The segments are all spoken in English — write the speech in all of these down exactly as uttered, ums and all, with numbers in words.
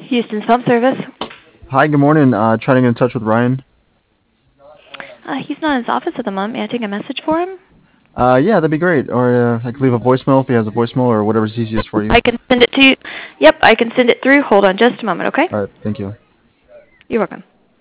Houston's Pump Service. Hi, good morning. Uh, trying to get in touch with Ryan. Uh, he's not in his office at the moment. May I take a message for him? Uh, yeah, that'd be great. Or uh, I could leave a voicemail if he has a voicemail or whatever's easiest for you. I can send it to you. Yep, I can send it through. Hold on just a moment, okay? All right, thank you. You're welcome.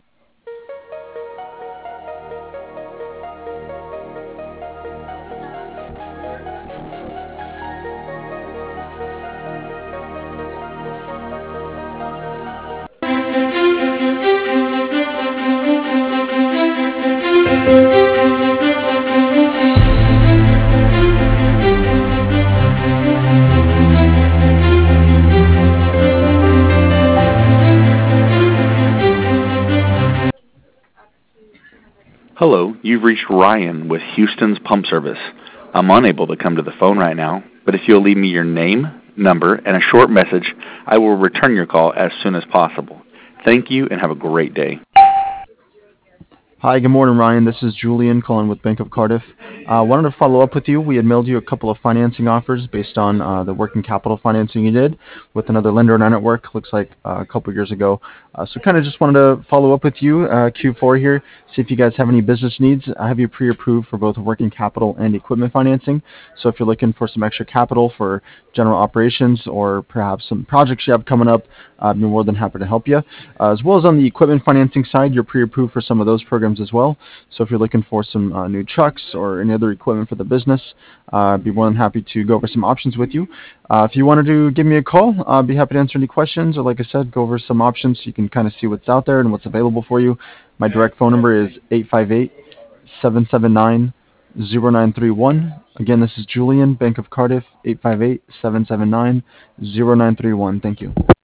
Hello, you've reached Ryan with Houston's Pump Service. I'm unable to come to the phone right now, but if you'll leave me your name, number, and a short message, I will return your call as soon as possible. Thank you and have a great day. Hi, good morning, Ryan. This is Julian calling with Bank of Cardiff. I uh, wanted to follow up with you. We had mailed you a couple of financing offers based on uh, the working capital financing you did with another lender in our network, looks like uh, a couple of years ago. Uh, so kind of just wanted to follow up with you, uh, Q four here, see if you guys have any business needs. I have you pre-approved for both working capital and equipment financing. So if you're looking for some extra capital for general operations or perhaps some projects you have coming up, uh, I'm more than happy to help you. Uh, as well as on the equipment financing side, you're pre-approved for some of those programs as well. So if you're looking for some uh, new trucks or any other equipment for the business, uh, I'd be more than happy to go over some options with you. Uh, if you wanted to give me a call, I'd be happy to answer any questions, or like I said, go over some options so you can kind of see what's out there and what's available for you. My direct phone number is eight five eight, seven seven nine, zero nine three one. Again, this is Julian, Bank of Cardiff, eight five eight, seven seven nine, zero nine three one. Thank you.